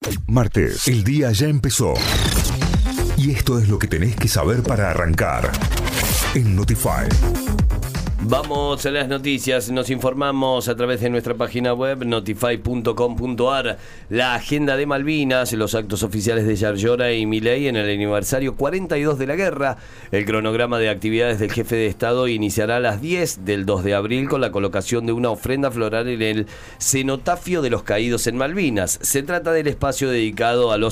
Martes, el día ya empezó. Y esto es lo que tenés que saber para arrancar en Notify. Vamos a las noticias, nos informamos a través de nuestra página web notify.com.ar. La agenda de Malvinas, los actos oficiales de Yarlora y Milei en el aniversario 42 de la guerra. El cronograma de actividades del jefe de Estado iniciará a las 10 del 2 de abril con la colocación de una ofrenda floral en el cenotafio de los caídos en Malvinas. Se trata del espacio dedicado a los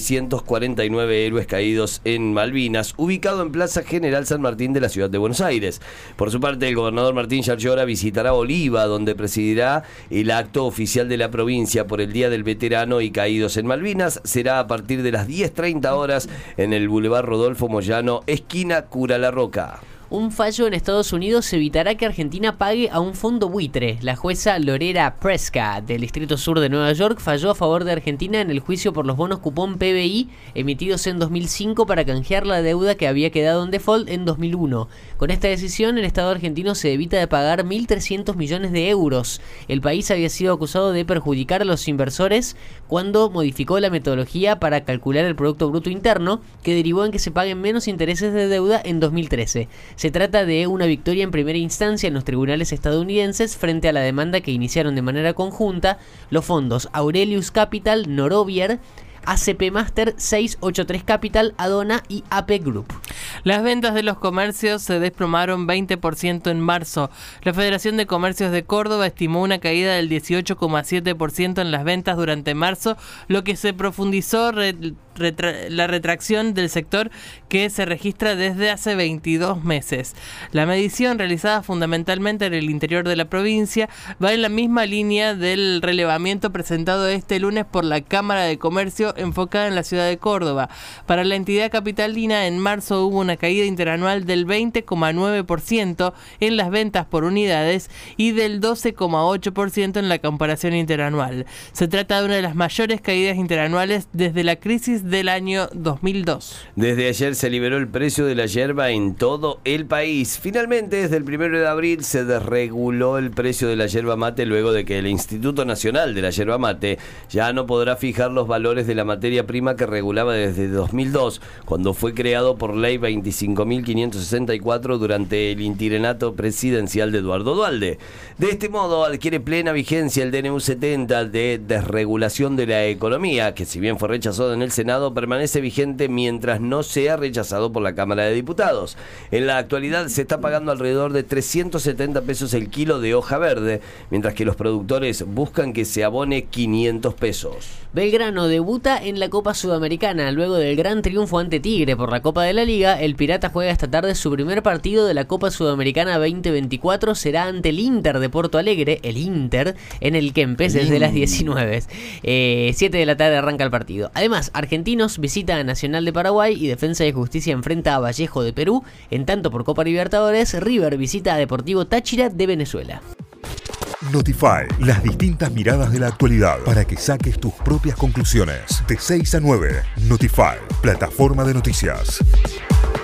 649 héroes caídos en Malvinas, ubicado en Plaza General San Martín de la ciudad de Buenos Aires. Por su parte, el gobernador Martín Yarlora visitará Oliva, donde presidirá el acto oficial de la provincia por el Día del Veterano y Caídos en Malvinas. Será a partir de las 10:30 horas en el Boulevard Rodolfo Moyano, esquina Cura La Roca. Un fallo en Estados Unidos evitará que Argentina pague a un fondo buitre. La jueza Loretta Preska del Distrito Sur de Nueva York falló a favor de Argentina en el juicio por los bonos cupón PBI emitidos en 2005 para canjear la deuda que había quedado en default en 2001. Con esta decisión, el Estado argentino se evita de pagar 1.300 millones de euros. El país había sido acusado de perjudicar a los inversores cuando modificó la metodología para calcular el Producto Bruto Interno, que derivó en que se paguen menos intereses de deuda en 2013. Se trata de una victoria en primera instancia en los tribunales estadounidenses frente a la demanda que iniciaron de manera conjunta los fondos Aurelius Capital, Norovier, ACP Master, 683 Capital, Adona y AP Group. Las ventas de los comercios se desplomaron 20% en marzo. La Federación de Comercios de Córdoba estimó una caída del 18,7% en las ventas durante marzo, lo que se profundizó la retracción del sector que se registra desde hace 22 meses. La medición, realizada fundamentalmente en el interior de la provincia, va en la misma línea del relevamiento presentado este lunes por la Cámara de Comercio enfocada en la ciudad de Córdoba. Para la entidad capitalina, en marzo hubo una caída interanual del 20,9% en las ventas por unidades y del 12,8% en la comparación interanual. Se trata de una de las mayores caídas interanuales desde la crisis del año 2002. Desde ayer se liberó el precio de la yerba en todo el país. Finalmente, desde el 1 de abril se desreguló el precio de la yerba mate luego de que el Instituto Nacional de la Yerba Mate ya no podrá fijar los valores de la materia prima que regulaba desde 2002, cuando fue creado por ley 25.564 durante el interinato presidencial de Eduardo Duhalde. De este modo adquiere plena vigencia el DNU 70 de desregulación de la economía, que si bien fue rechazado en el Senado, permanece vigente mientras no sea rechazado por la Cámara de Diputados. En la actualidad se está pagando alrededor de 370 pesos el kilo de hoja verde, mientras que los productores buscan que se abone 500 pesos. Belgrano debuta en la Copa Sudamericana. Luego del gran triunfo ante Tigre por la Copa de la Liga, el Pirata juega esta tarde su primer partido de la Copa Sudamericana 2024. Será ante el Inter de Porto Alegre, el Inter, en el Kempes desde las 19. 7 de la tarde arranca el partido. Además, Argentinos visita a Nacional de Paraguay y Defensa y Justicia enfrenta a Vallejo de Perú. En tanto, por Copa Libertadores, River visita a Deportivo Táchira de Venezuela. Notify, las distintas miradas de la actualidad para que saques tus propias conclusiones. De 6 a 9, Notify, plataforma de noticias.